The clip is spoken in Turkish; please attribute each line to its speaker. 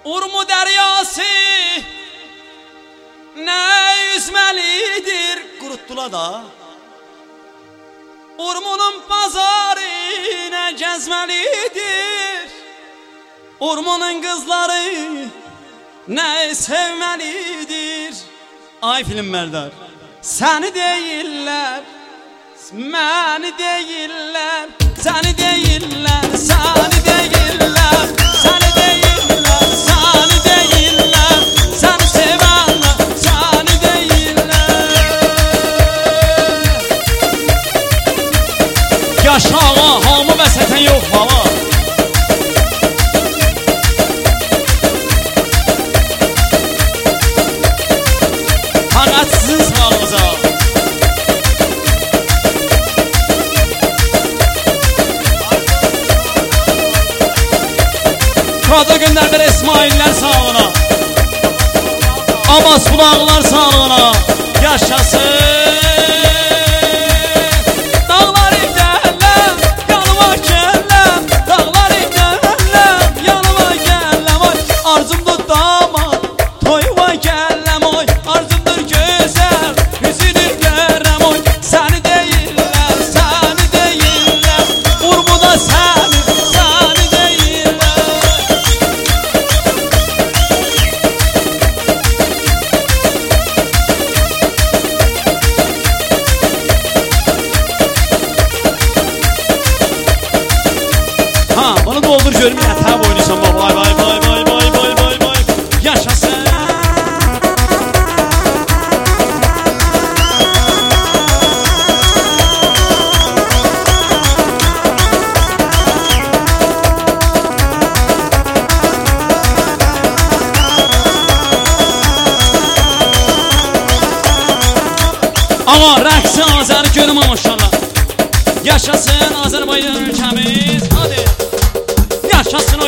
Speaker 1: Urmu deryası ne yüzmelidir, kuruttular da. Urmunun pazarı ne gezmelidir, Urmunun kızları ne sevmelidir. Ay film Merdar, seni değiller, məni değiller, seni değiller, seni değiller, seni değiller, seni değiller, seni sevenler, seni değiller. Yaşa ağa, hamı və sətən yox baba. Fəqət sizin sağlığınıza. Kadı günlerdir İsmail'ler sağlığına, Abbas Bulağlar sağlığına. Yaşasın. Dağlar ilerlem, yanıma gellem, dağlar ilerlem, yanıma gellem. Oy arzumdur damat, toyuma gellem. Oy arzumdur güzel, yüzünü görem. Oy seni değiller, seni değiller, Urmu'da seni, seni değiller. Ha, bunu doldur görüm yatağa boynuysan baba. Vay vay vay vay vay vay vay vay. Yaşasın. Ama rəqsi Azər görüm maşallah. Yaşasın Azərbaycan ülkəmiz. Hadi. Yaşasın